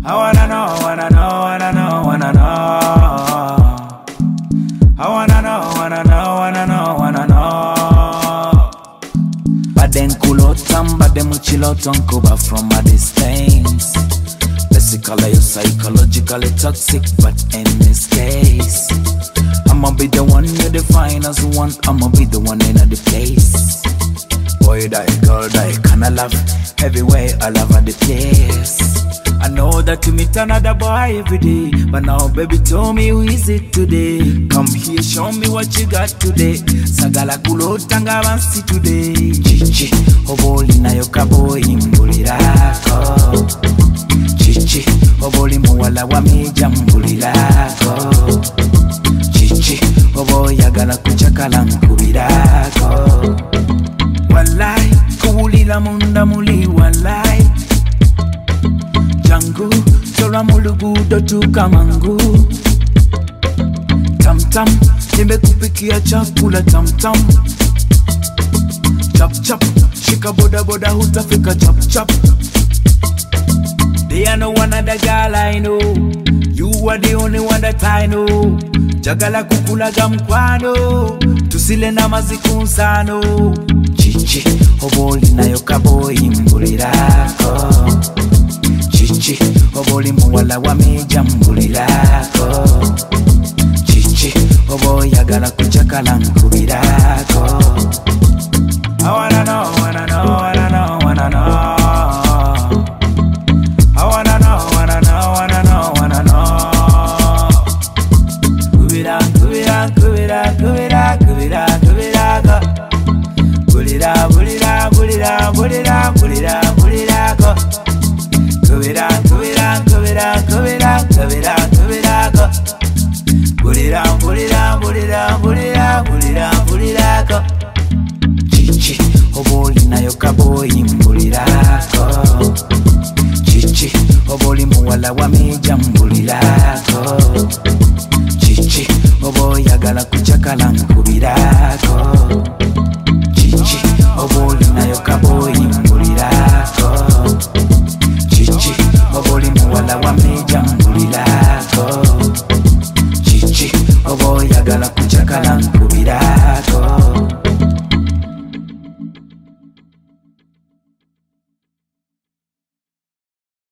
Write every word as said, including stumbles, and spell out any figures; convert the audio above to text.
I wanna know, wanna know, wanna know, wanna know. I wanna know, wanna know, wanna know, wanna know. Baden kulotam, baden muchiloton kuba from a distance. Basically, you're psychologically toxic, but in this case, I'ma be the one you define as one. I'ma be the one in the place. Boy, that girl, that kinda love. Everywhere I love at the place. I know that you meet another boy every day, but now baby tell me who is it today? Come here, show me what you got today. Sagala kulo tanga bansi today. Chichi, oboli na yokabo imbulirako. Chichi, oboli muwala wa meja mbulirako. Chichi, obo yagala kuchakala nkubirako. Walai, kuwulila munda muli walai. Jangu, tora mulugudo tukamangu. Tam tam, nimekupikia chakula tam tam. Chop chop, shika boda boda hutafika chop chop. They are no one other girl I know. You are the only one that I know. Jagala kukula gamkwano, tusile na mazikunsano. Chichi, oboli na yokabo imbulirako. Chichi, oboli muwala wa meja mbulirako. Chichi, obo yagala kuchakala nkubirako. I wanna know, wanna know, wanna know, wanna know. I wanna know, wanna know, wanna know, wanna know. Kubira, kubira, kubira, kubira, kubira, kubira, go. Bulira, bulira, bulira, bulira, bulira, bulira, go. Kubira, kubira, kubira, kubira, kubira, kubira, go. Bulira, bulira, bulira, bulira, bulira, bulira, go. Chichi, oboli na yokabo imbulirako. Chichi, oboli muwala wa meja mbulirako. Chichi, obo yagala kuchakala nkubirako.